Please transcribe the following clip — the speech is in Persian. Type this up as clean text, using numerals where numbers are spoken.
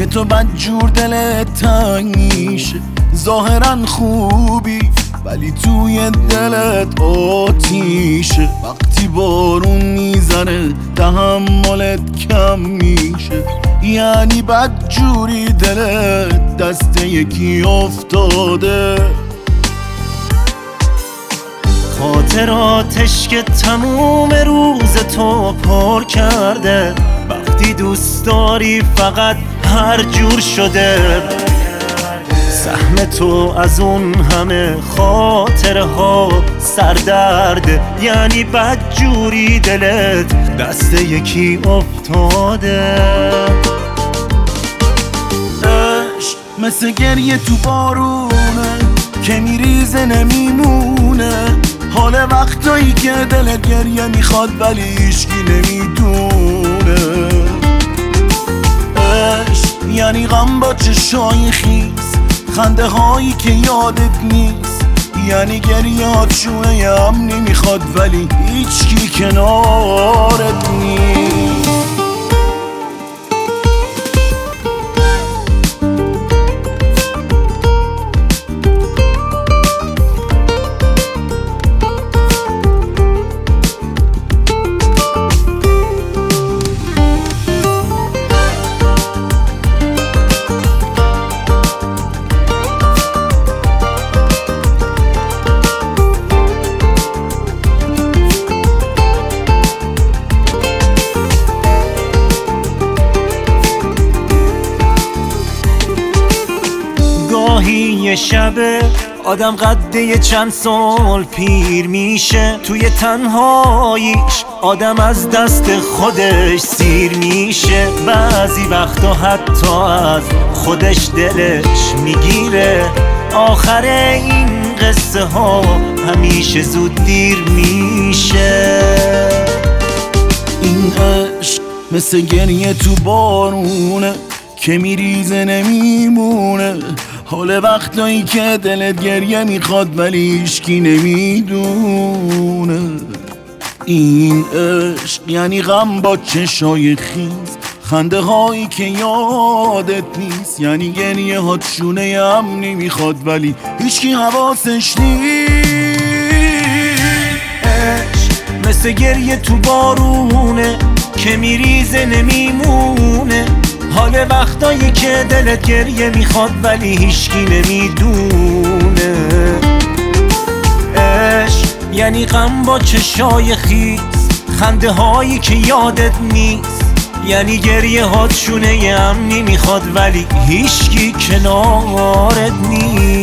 که تو بدجور دلت تنگ میشه. ظاهرا خوبی ولی توی دلت آتیشه. وقتی بارون میزنه تحملت کم میشه. یعنی بدجوری دلت دست یکی افتاده. خاطراتش که تموم روز تو پر کرده. وقتی دوست داری فقط هر جور شده. سهم تو از اون همه خاطره ها سردرده. یعنی بدجوری دلت دست یکی افتاده. عشق مثل گریه تو بارونه که میریزه نمیمونه. حال وقتایی که دلت گریه میخواد ولی هیچکی نمیدونه. عشق یعنی غم با چشای خیس، خنده هایی که یادت نیست. یعنی گریهات شونه امنی میخواد ولی هیچکی کنارت نیست. گاهی یه شبه آدم قده چند سال پیر میشه. توی تنهاییش آدم از دست خودش سیر میشه. بعضی وقتا حتی از خودش دلش میگیره. آخر این قصه ها همیشه زود دیر میشه. این عشق مثل گریه تو بارونه که میریزه نمیمونه. حال وقتایی که دلت گریه میخواد ولی هیچکی نمیدونه. این عشق یعنی غم با چشای خیز، خنده هایی که یادت نیست. یعنی گریه هات شونه امنی میخواد ولی هیچکی حواسش نیست. عشق مثل گریه تو بارونه که میریزه نمیمونه. حال وقتایی که دلت گریه میخواد ولی هیچکی نمیدونه. عشق یعنی غم با چشای خیس، خنده هایی که یادت نیست. یعنی گریه هات شونه امنی میخواد ولی هیچکی کنارت نیست.